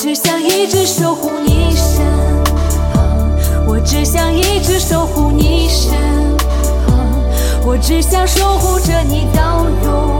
只想一直守护你身旁，我只想一直守护你身旁，我只想守护着你到永